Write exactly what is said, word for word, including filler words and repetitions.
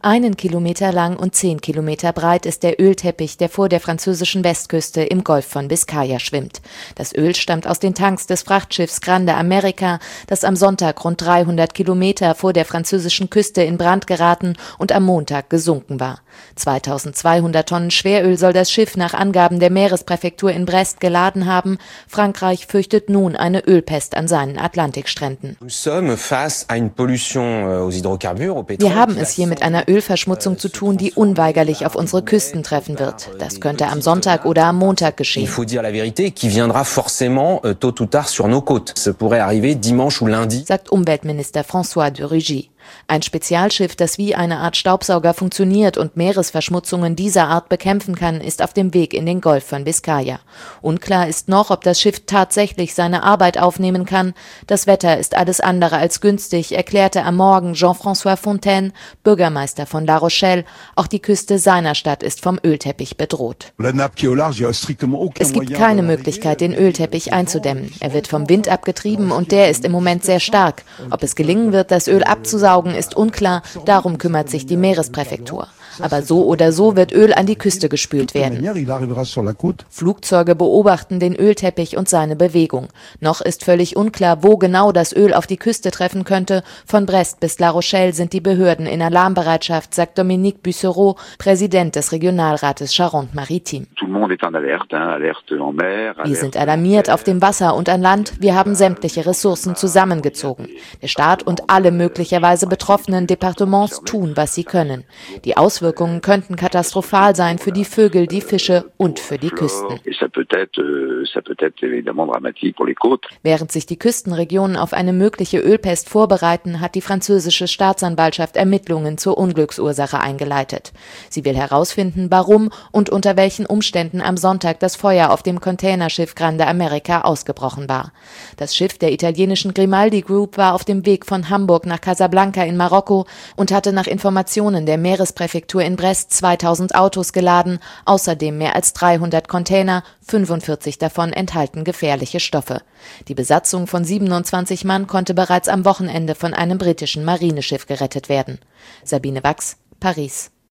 Einen Kilometer lang und zehn Kilometer breit ist der Ölteppich, der vor der französischen Westküste im Golf von Biskaya schwimmt. Das Öl stammt aus den Tanks des Frachtschiffs Grande America, das am Sonntag rund dreihundert Kilometer vor der französischen Küste in Brand geraten und am Montag gesunken war. zweitausendzweihundert Tonnen Schweröl soll das Schiff nach Angaben der Meerespräfektur in Brest geladen haben. Frankreich fürchtet nun eine Ölpest an seinen Atlantikstränden. Wir haben es hier mit einer Ölverschmutzung zu tun, die unweigerlich auf unsere Küsten treffen wird. Das könnte am Sonntag oder am Montag geschehen. Sagt Umweltminister François de Rugy. Ein Spezialschiff, das wie eine Art Staubsauger funktioniert und Meeresverschmutzungen dieser Art bekämpfen kann, ist auf dem Weg in den Golf von Biskaya. Unklar ist noch, ob das Schiff tatsächlich seine Arbeit aufnehmen kann. Das Wetter ist alles andere als günstig, erklärte am Morgen Jean-François Fontaine, Bürgermeister von La Rochelle. Auch die Küste seiner Stadt ist vom Ölteppich bedroht. Es gibt keine Möglichkeit, den Ölteppich einzudämmen. Er wird vom Wind abgetrieben und der ist im Moment sehr stark. Ob es gelingen wird, das Öl abzusaugen, ist unklar, darum kümmert sich die Meerespräfektur. Aber so oder so wird Öl an die Küste gespült werden. Flugzeuge beobachten den Ölteppich und seine Bewegung. Noch ist völlig unklar, wo genau das Öl auf die Küste treffen könnte. Von Brest bis La Rochelle sind die Behörden in Alarmbereitschaft, sagt Dominique Bussereau, Präsident des Regionalrates Charente-Maritime. Wir sind alarmiert auf dem Wasser und an Land. Wir haben sämtliche Ressourcen zusammengezogen. Der Staat und alle möglicherweise betroffenen Departements tun, was sie können. Die Auswirkungen könnten katastrophal sein für die Vögel, die Fische und für die Küsten. Während sich die Küstenregionen auf eine mögliche Ölpest vorbereiten, hat die französische Staatsanwaltschaft Ermittlungen zur Unglücksursache eingeleitet. Sie will herausfinden, warum und unter welchen Umständen am Sonntag das Feuer auf dem Containerschiff Grande America ausgebrochen war. Das Schiff der italienischen Grimaldi Group war auf dem Weg von Hamburg nach Casablanca in Marokko und hatte nach Informationen der Meerespräfektur in Brest zweitausend Autos geladen, außerdem mehr als dreihundert Container, fünfundvierzig davon enthalten gefährliche Stoffe. Die Besatzung von siebenundzwanzig Mann konnte bereits am Wochenende von einem britischen Marineschiff gerettet werden. Sabine Wachs, Paris.